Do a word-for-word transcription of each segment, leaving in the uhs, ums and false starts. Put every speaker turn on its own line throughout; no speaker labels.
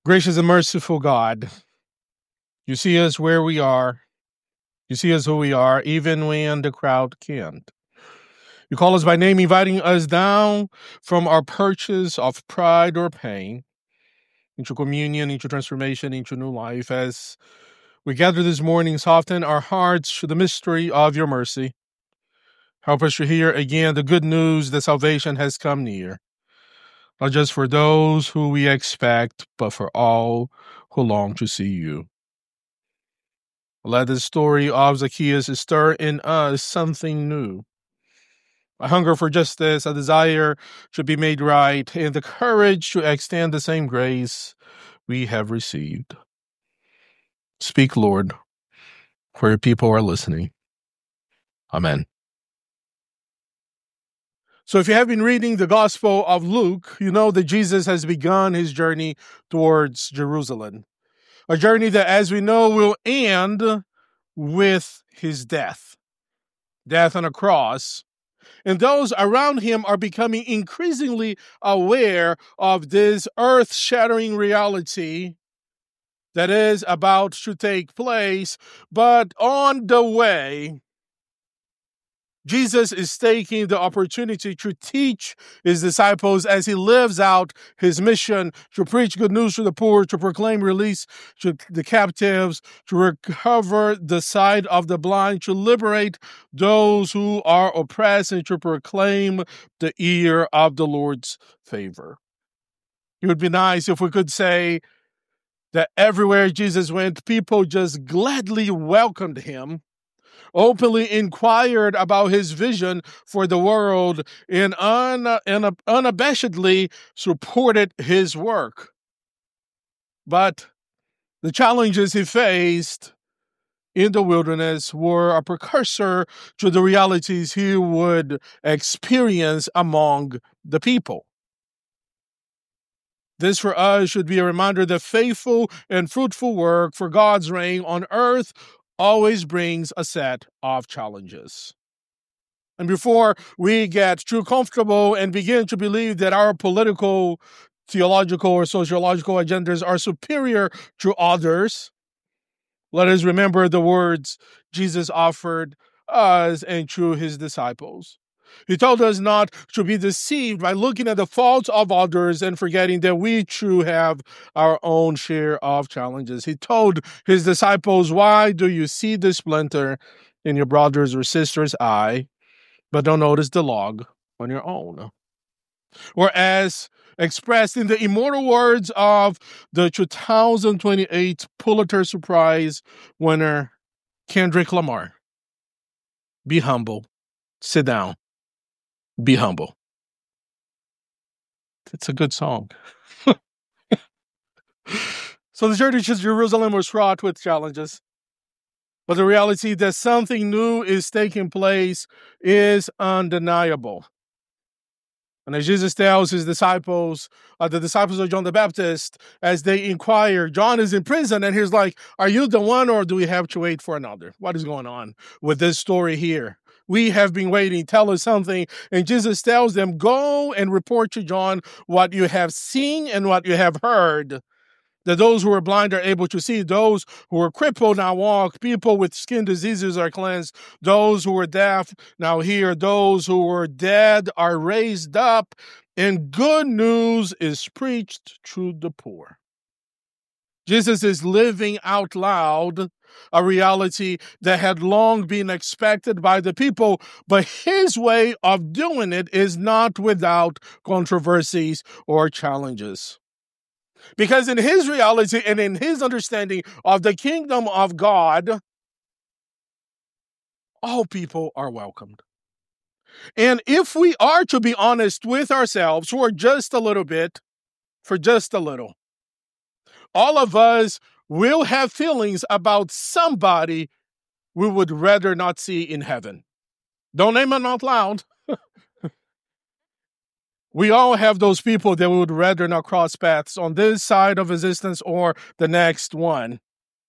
Gracious and merciful God, you see us where we are. You see us who we are, even when the crowd can't. You call us by name, inviting us down from our perches of pride or pain into communion, into transformation, into new life. As we gather this morning, soften our hearts to the mystery of your mercy. Help us to hear again the good news that salvation has come near, not just for those who we expect, but for all who long to see you. Let the story of Zacchaeus stir in us something new. A hunger for justice, a desire to be made right, and the courage to extend the same grace we have received. Speak, Lord, for your people are listening. Amen. So if you have been reading the Gospel of Luke, you know that Jesus has begun his journey towards Jerusalem. A journey that, as we know, will end with his death. Death on a cross. And those around him are becoming increasingly aware of this earth-shattering reality that is about to take place. But on the way, Jesus is taking the opportunity to teach his disciples as he lives out his mission to preach good news to the poor, to proclaim release to the captives, to recover the sight of the blind, to liberate those who are oppressed, and to proclaim the year of the Lord's favor. It would be nice if we could say that everywhere Jesus went, people just gladly welcomed him, openly inquired about his vision for the world, and un, un, unabashedly supported his work. But the challenges he faced in the wilderness were a precursor to the realities he would experience among the people. This for us should be a reminder that faithful and fruitful work for God's reign on earth always brings a set of challenges. And before we get too comfortable and begin to believe that our political, theological, or sociological agendas are superior to others, let us remember the words Jesus offered us and to his disciples. He told us not to be deceived by looking at the faults of others and forgetting that we too have our own share of challenges. He told his disciples, why do you see the splinter in your brother's or sister's eye, but don't notice the log on your own? Or as expressed in the immortal words of the two thousand twenty-eight Pulitzer Prize winner, Kendrick Lamar, be humble, sit down. Be humble. It's a good song. So the journey to Jerusalem was fraught with challenges. But the reality that something new is taking place is undeniable. And as Jesus tells his disciples, uh, the disciples of John the Baptist, as they inquire, John is in prison, and he's like, are you the one, or do we have to wait for another? What is going on with this story here? We have been waiting. Tell us something. And Jesus tells them, go and report to John what you have seen and what you have heard. That those who are blind are able to see, those who are crippled now walk, people with skin diseases are cleansed, those who are deaf now hear, those who were dead are raised up, and good news is preached to the poor. Jesus is living out loud a reality that had long been expected by the people, but his way of doing it is not without controversies or challenges. Because in his reality and in his understanding of the kingdom of God, all people are welcomed. And if we are to be honest with ourselves for just a little bit, for just a little, all of us will have feelings about somebody we would rather not see in heaven. Don't name them out loud. We all have those people that we would rather not cross paths on this side of existence or the next one.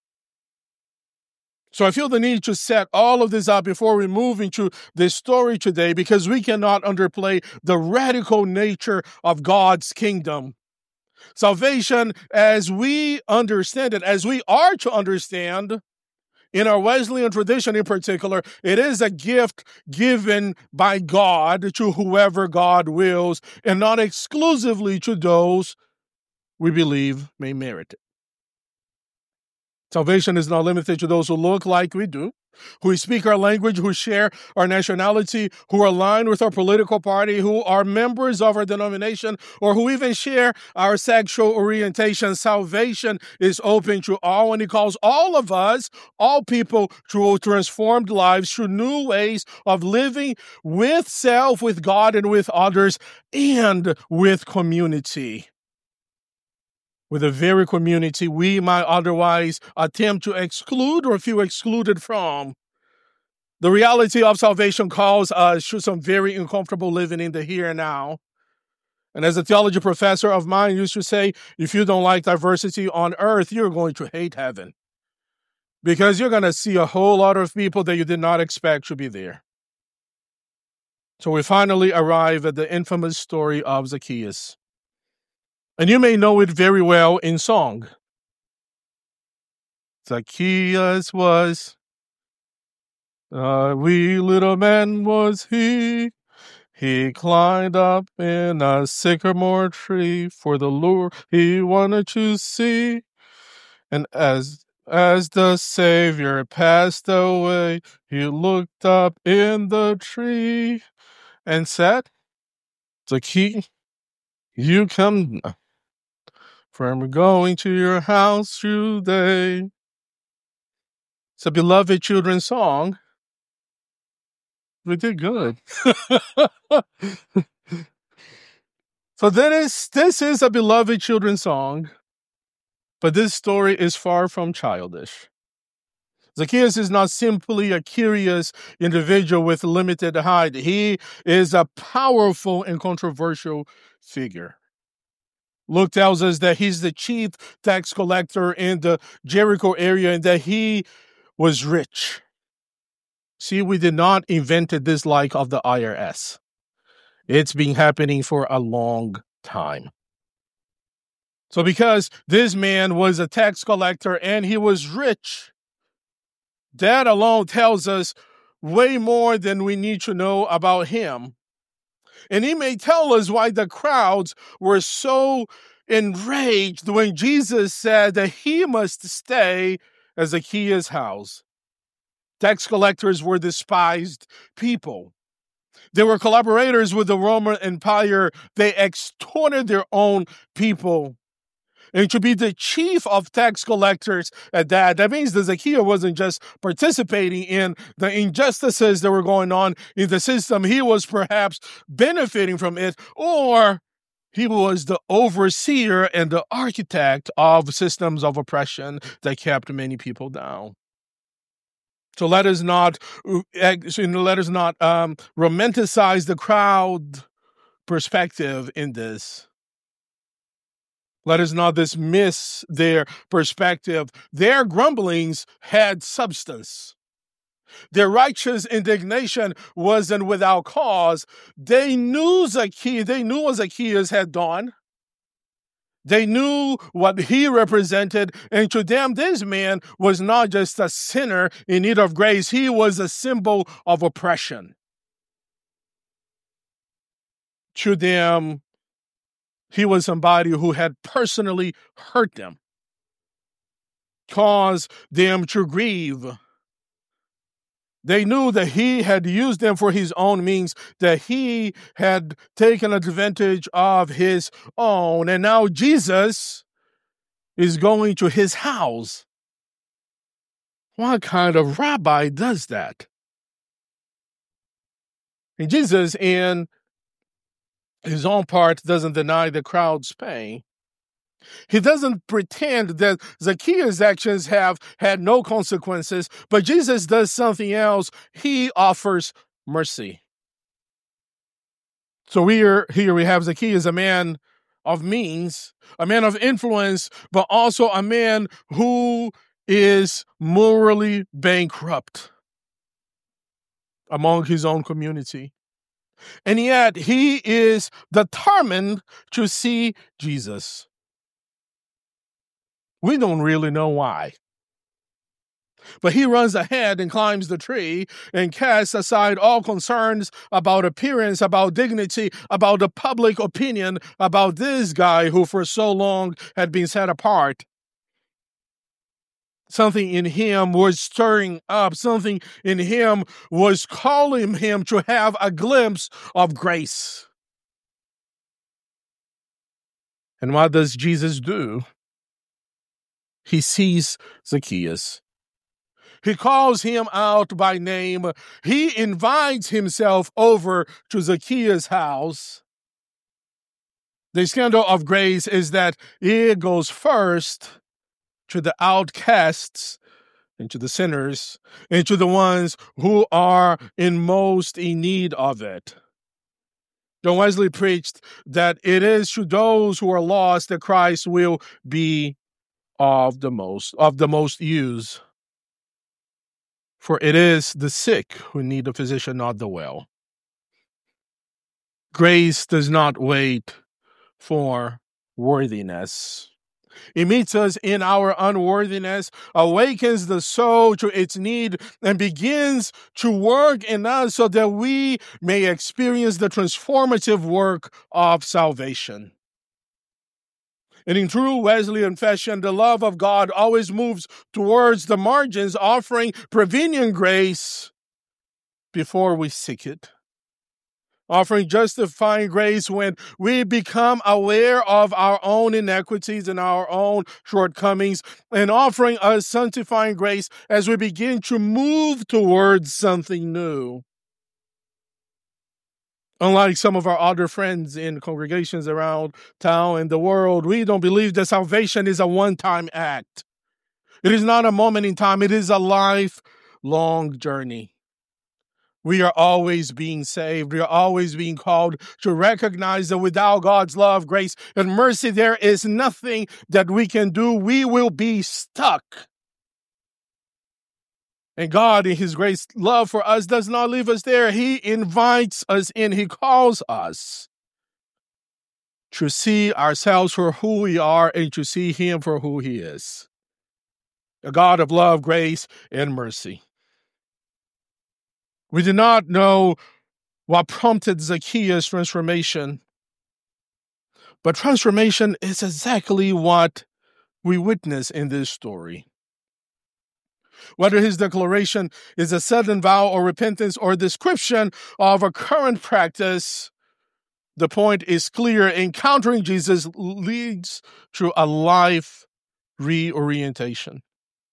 So I feel the need to set all of this up before we move into this story today, because we cannot underplay the radical nature of God's kingdom. Salvation, as we understand it, as we are to understand, in our Wesleyan tradition in particular, it is a gift given by God to whoever God wills, and not exclusively to those we believe may merit it. Salvation is not limited to those who look like we do, who speak our language, who share our nationality, who are aligned with our political party, who are members of our denomination, or who even share our sexual orientation. Salvation is open to all, and He calls all of us, all people, to transformed lives, through new ways of living with self, with God, and with others, and with community. With the very community we might otherwise attempt to exclude or feel excluded from. The reality of salvation calls us to some very uncomfortable living in the here and now. And as a theology professor of mine used to say, if you don't like diversity on earth, you're going to hate heaven. Because you're going to see a whole lot of people that you did not expect to be there. So we finally arrive at the infamous story of Zacchaeus. And you may know it very well in song. Zacchaeus was a wee little man was he. He climbed up in a sycamore tree for the lure he wanted to see. And as as the Savior passed away, he looked up in the tree and said, Zacchaeus, you come, for I'm going to your house today. It's a beloved children's song. We did good. So that is, this is a beloved children's song, but this story is far from childish. Zacchaeus is not simply a curious individual with limited height. He is a powerful and controversial figure. Luke tells us that he's the chief tax collector in the Jericho area and that he was rich. See, we did not invent the dislike of the I R S. It's been happening for a long time. So because this man was a tax collector and he was rich, that alone tells us way more than we need to know about him. And he may tell us why the crowds were so enraged when Jesus said that he must stay at Zacchaeus' house. Tax collectors were despised people. They were collaborators with the Roman Empire. They extorted their own people. And to be the chief of tax collectors at that, that means that Zacchaeus wasn't just participating in the injustices that were going on in the system. He was perhaps benefiting from it, or he was the overseer and the architect of systems of oppression that kept many people down. So let us not, let us not um, romanticize the crowd perspective in this. Let us not dismiss their perspective. Their grumblings had substance. Their righteous indignation wasn't without cause. They knew Zacchaeus, they knew what Zacchaeus had done. They knew what he represented, and to them, this man was not just a sinner in need of grace. He was a symbol of oppression. To them, he was somebody who had personally hurt them, caused them to grieve. They knew that he had used them for his own means, that he had taken advantage of his own. And now Jesus is going to his house. What kind of rabbi does that? And Jesus, in his own part, doesn't deny the crowd's pain. He doesn't pretend that Zacchaeus' actions have had no consequences, but Jesus does something else. He offers mercy. So here, here we have Zacchaeus, a man of means, a man of influence, but also a man who is morally bankrupt among his own community. And yet he is determined to see Jesus. We don't really know why. But he runs ahead and climbs the tree and casts aside all concerns about appearance, about dignity, about the public opinion, about this guy who for so long had been set apart. Something in him was stirring up. Something in him was calling him to have a glimpse of grace. And what does Jesus do? He sees Zacchaeus. He calls him out by name. He invites himself over to Zacchaeus' house. The scandal of grace is that it goes first to the outcasts and to the sinners and to the ones who are in most in need of it. John Wesley preached that it is to those who are lost that Christ will be of the most of the most use. For it is the sick who need a physician, not the well. Grace does not wait for worthiness. It meets us in our unworthiness, awakens the soul to its need, and begins to work in us so that we may experience the transformative work of salvation. And in true Wesleyan fashion, the love of God always moves towards the margins, offering prevenient grace before we seek it. Offering justifying grace when we become aware of our own inequities and our own shortcomings, and offering us sanctifying grace as we begin to move towards something new. Unlike some of our other friends in congregations around town and the world, we don't believe that salvation is a one-time act. It is not a moment in time. It is a lifelong journey. We are always being saved. We are always being called to recognize that without God's love, grace, and mercy, there is nothing that we can do. We will be stuck. And God, in his great love for us, does not leave us there. He invites us in. He calls us to see ourselves for who we are and to see him for who he is. A God of love, grace, and mercy. We do not know what prompted Zacchaeus' transformation, but transformation is exactly what we witness in this story. Whether his declaration is a sudden vow or repentance or description of a current practice, the point is clear. Encountering Jesus leads to a life reorientation.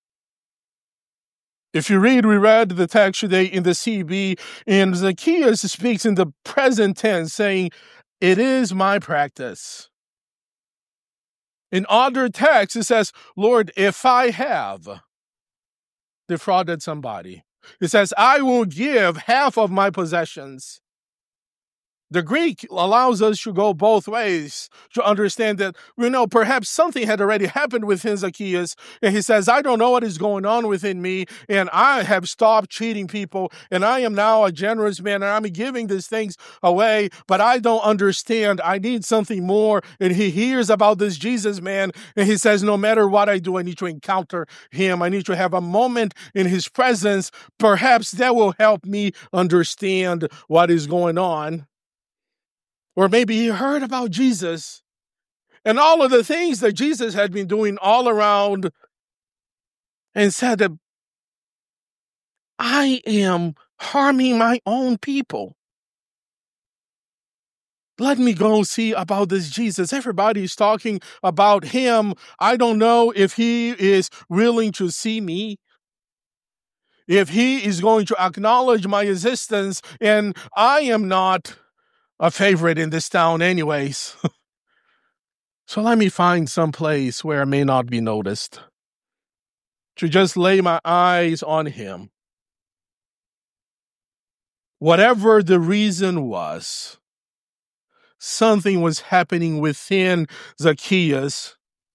If you read, we read the text today in the C B, and Zacchaeus speaks in the present tense, saying, "It is my practice." In other texts, it says, "Lord, if I have defrauded somebody," it says, "I will give half of my possessions." The Greek allows us to go both ways to understand that, you know, perhaps something had already happened within Zacchaeus. And he says, I don't know what is going on within me. And I have stopped cheating people. And I am now a generous man. And I'm giving these things away. But I don't understand. I need something more. And he hears about this Jesus man. And he says, no matter what I do, I need to encounter him. I need to have a moment in his presence. Perhaps that will help me understand what is going on. Or maybe he heard about Jesus and all of the things that Jesus had been doing all around and said that I am harming my own people. Let me go see about this Jesus. Everybody's talking about him. I don't know if he is willing to see me, if he is going to acknowledge my existence, and I am not a favorite in this town anyways. So let me find some place where I may not be noticed, to just lay my eyes on him. Whatever the reason was, something was happening within Zacchaeus.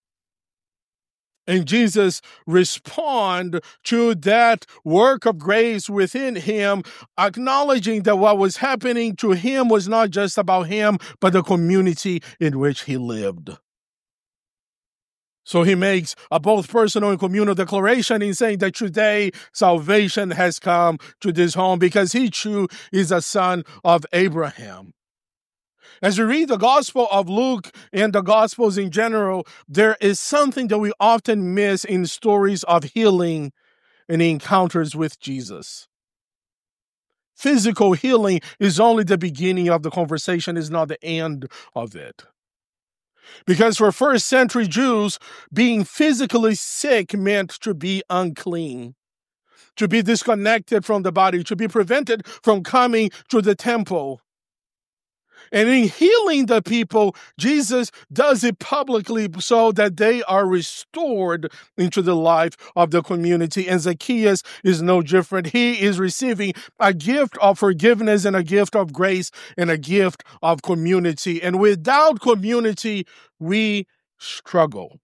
And Jesus responded to that work of grace within him, acknowledging that what was happening to him was not just about him, but the community in which he lived. So he makes a both personal and communal declaration in saying that today salvation has come to this home because he too is a son of Abraham. As we read the Gospel of Luke and the Gospels in general, there is something that we often miss in stories of healing and encounters with Jesus. Physical healing is only the beginning of the conversation, is not the end of it. Because for first century Jews, being physically sick meant to be unclean, to be disconnected from the body, to be prevented from coming to the temple. And in healing the people, Jesus does it publicly so that they are restored into the life of the community. And Zacchaeus is no different. He is receiving a gift of forgiveness and a gift of grace and a gift of community. And without community, we struggle.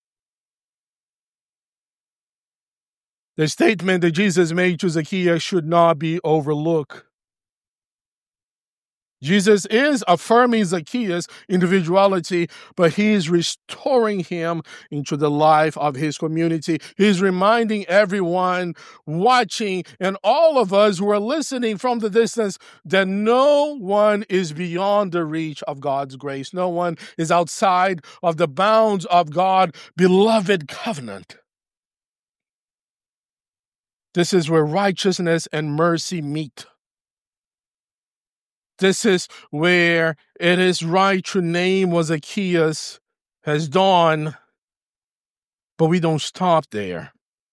The statement that Jesus made to Zacchaeus should not be overlooked. Jesus is affirming Zacchaeus' individuality, but he is restoring him into the life of his community. He's reminding everyone watching and all of us who are listening from the distance that no one is beyond the reach of God's grace. No one is outside of the bounds of God's beloved covenant. This is where righteousness and mercy meet. This is where it is right to name what Zacchaeus has done, but we don't stop there.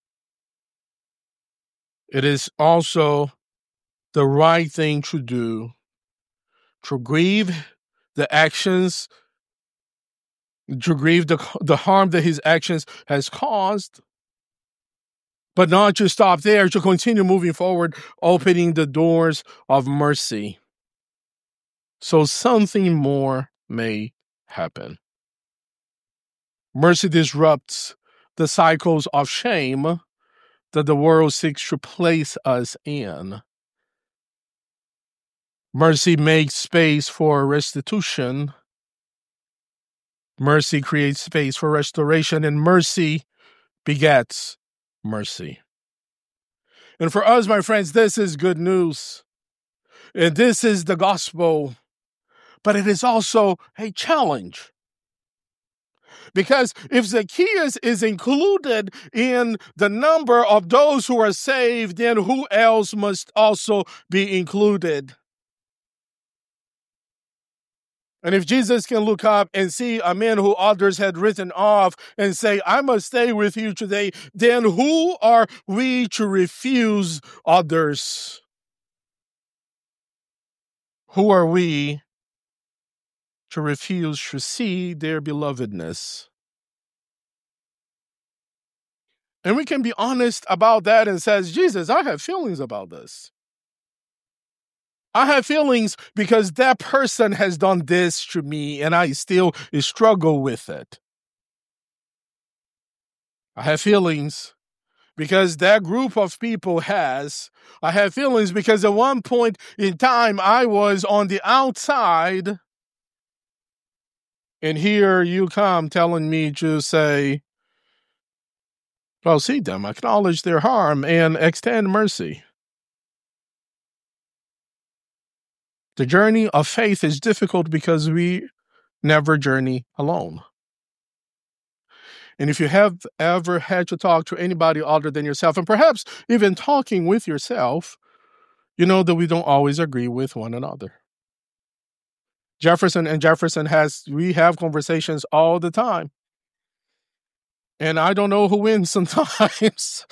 It is also the right thing to do to grieve the actions, to grieve the, the harm that his actions has caused, but not to stop there, to continue moving forward, opening the doors of mercy. So something more may happen. Mercy disrupts the cycles of shame that the world seeks to place us in. Mercy makes space for restitution. Mercy creates space for restoration, and mercy begets mercy. And for us, my friends, this is good news. And this is the gospel. But it is also a challenge. Because if Zacchaeus is included in the number of those who are saved, then who else must also be included? And if Jesus can look up and see a man who others had written off and say, I must stay with you today, then who are we to refuse others? Who are we to refuse to see their belovedness? And we can be honest about that and says, Jesus, I have feelings about this. I have feelings because that person has done this to me and I still struggle with it. I have feelings because that group of people has. I have feelings because at one point in time I was on the outside. And here you come telling me to say, well, see them, acknowledge their harm, and extend mercy. The journey of faith is difficult because we never journey alone. And if you have ever had to talk to anybody other than yourself, and perhaps even talking with yourself, you know that we don't always agree with one another. Jefferson and Jefferson has, we have conversations all the time. And I don't know who wins sometimes.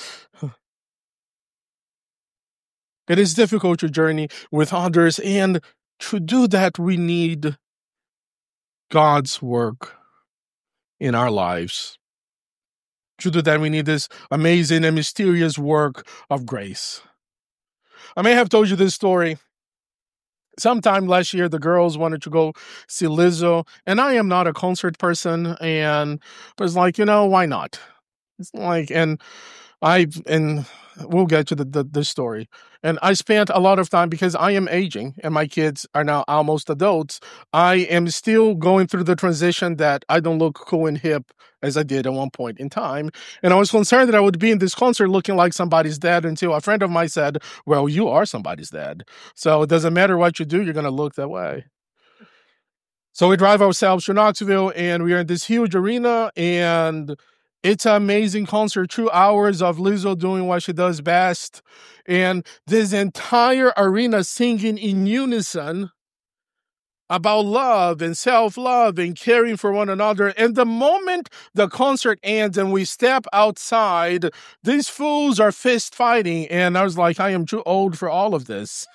It is difficult to journey with others, and to do that, we need God's work in our lives. To do that, we need this amazing and mysterious work of grace. I may have told you this story. Sometime last year, the girls wanted to go see Lizzo, and I am not a concert person, and but it's like, you know, why not? It's like, and I and we'll get to the, the the story. And I spent a lot of time because I am aging and my kids are now almost adults. I am still going through the transition that I don't look cool and hip as I did at one point in time. And I was concerned that I would be in this concert looking like somebody's dad until a friend of mine said, "Well, you are somebody's dad. So it doesn't matter what you do, you're going to look that way." So we drive ourselves to Knoxville and we are in this huge arena and it's an amazing concert, two hours of Lizzo doing what she does best. And this entire arena singing in unison about love and self-love and caring for one another. And the moment the concert ends and we step outside, these fools are fist fighting. And I was like, I am too old for all of this.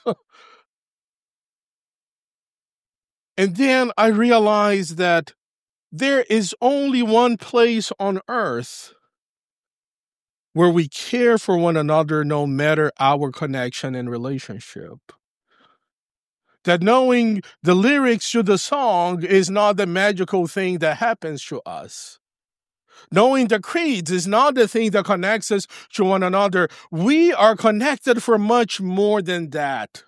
And then I realized that there is only one place on earth where we care for one another no matter our connection and relationship. That knowing the lyrics to the song is not the magical thing that happens to us. Knowing the creeds is not the thing that connects us to one another. We are connected for much more than that.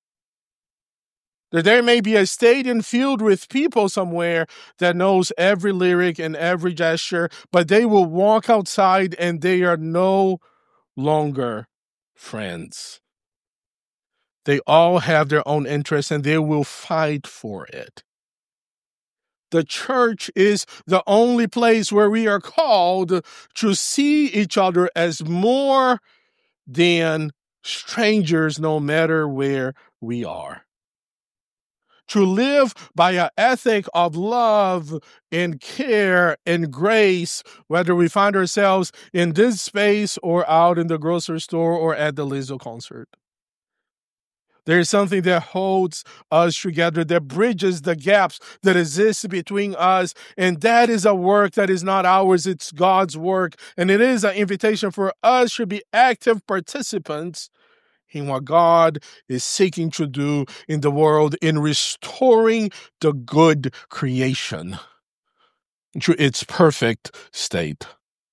That there may be a stadium filled with people somewhere that knows every lyric and every gesture, but they will walk outside and they are no longer friends. They all have their own interests and they will fight for it. The church is the only place where we are called to see each other as more than strangers, no matter where we are. To live by an ethic of love and care and grace, whether we find ourselves in this space or out in the grocery store or at the Lizzo concert. There is something that holds us together, that bridges the gaps that exist between us. And that is a work that is not ours, it's God's work. And it is an invitation for us to be active participants in what God is seeking to do in the world in restoring the good creation to its perfect state.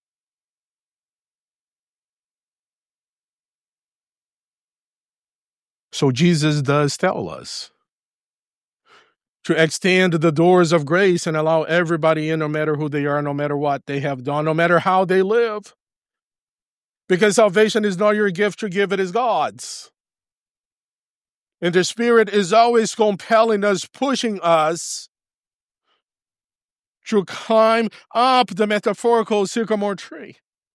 So Jesus does tell us to extend the doors of grace and allow everybody in, no matter who they are, no matter what they have done, no matter how they live. Because salvation is not your gift to give, it is God's. And the Spirit is always compelling us, pushing us to climb up the metaphorical sycamore tree.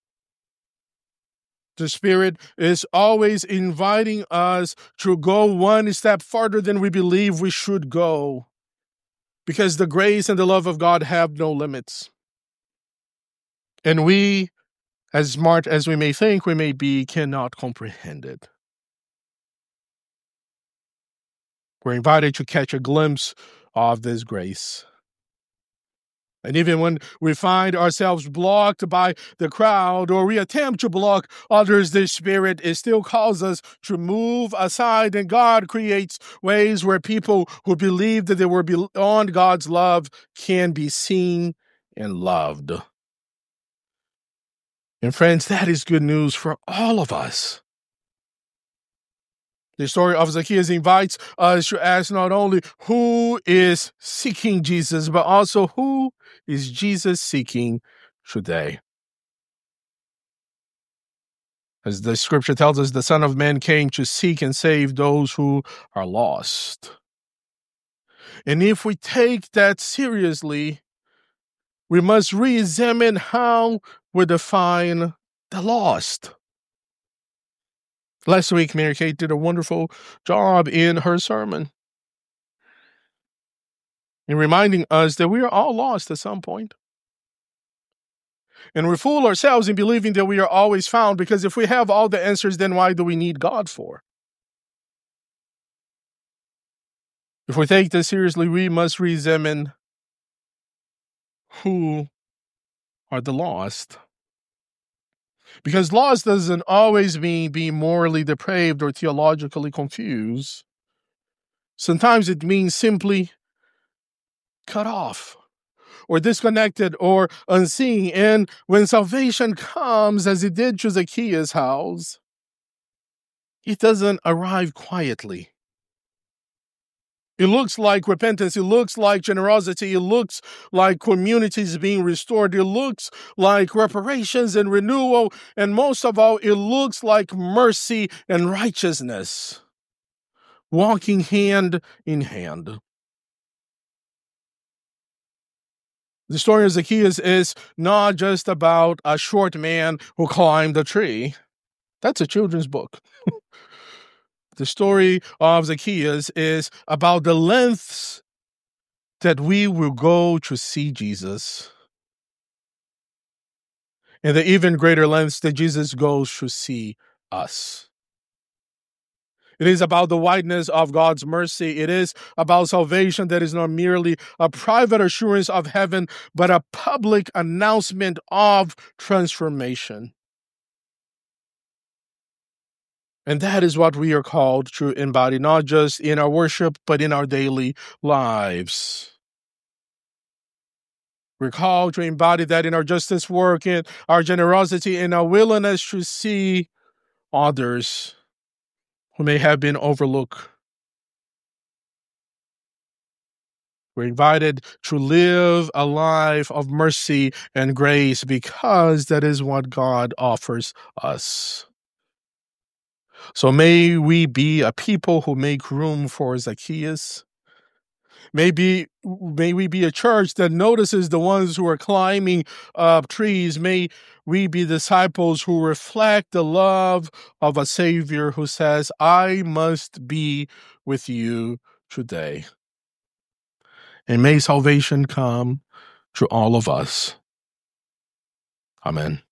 The Spirit is always inviting us to go one step farther than we believe we should go. Because the grace and the love of God have no limits. And we, as smart as we may think we may be, cannot comprehend it. We're invited to catch a glimpse of this grace. And even when we find ourselves blocked by the crowd or we attempt to block others, the Spirit it still calls us to move aside. And God creates ways where people who believe that they were beyond God's love can be seen and loved. And friends, that is good news for all of us. The story of Zacchaeus invites us to ask not only who is seeking Jesus, but also who is Jesus seeking today. As the scripture tells us, the Son of Man came to seek and save those who are lost. And if we take that seriously, we must re-examine how we define the lost. Last week, Mary Kate did a wonderful job in her sermon in reminding us that we are all lost at some point. And we fool ourselves in believing that we are always found, because if we have all the answers, then why do we need God for? If we take this seriously, we must re-examine who are the lost. Because lost doesn't always mean being morally depraved or theologically confused. Sometimes it means simply cut off or disconnected or unseen. And when salvation comes, as it did to Zacchaeus' house, it doesn't arrive quietly. It looks like repentance. It looks like generosity. It looks like communities being restored. It looks like reparations and renewal. And most of all, it looks like mercy and righteousness walking hand in hand. The story of Zacchaeus is not just about a short man who climbed a tree. That's a children's book. The story of Zacchaeus is about the lengths that we will go to see Jesus, and the even greater lengths that Jesus goes to see us. It is about the wideness of God's mercy. It is about salvation that is not merely a private assurance of heaven, but a public announcement of transformation. And that is what we are called to embody, not just in our worship, but in our daily lives. We're called to embody that in our justice work, in our generosity, in our willingness to see others who may have been overlooked. We're invited to live a life of mercy and grace because that is what God offers us. So may we be a people who make room for Zacchaeus. Maybe, may we be a church that notices the ones who are climbing up trees. May we be disciples who reflect the love of a Savior who says, I must be with you today. And may salvation come to all of us. Amen.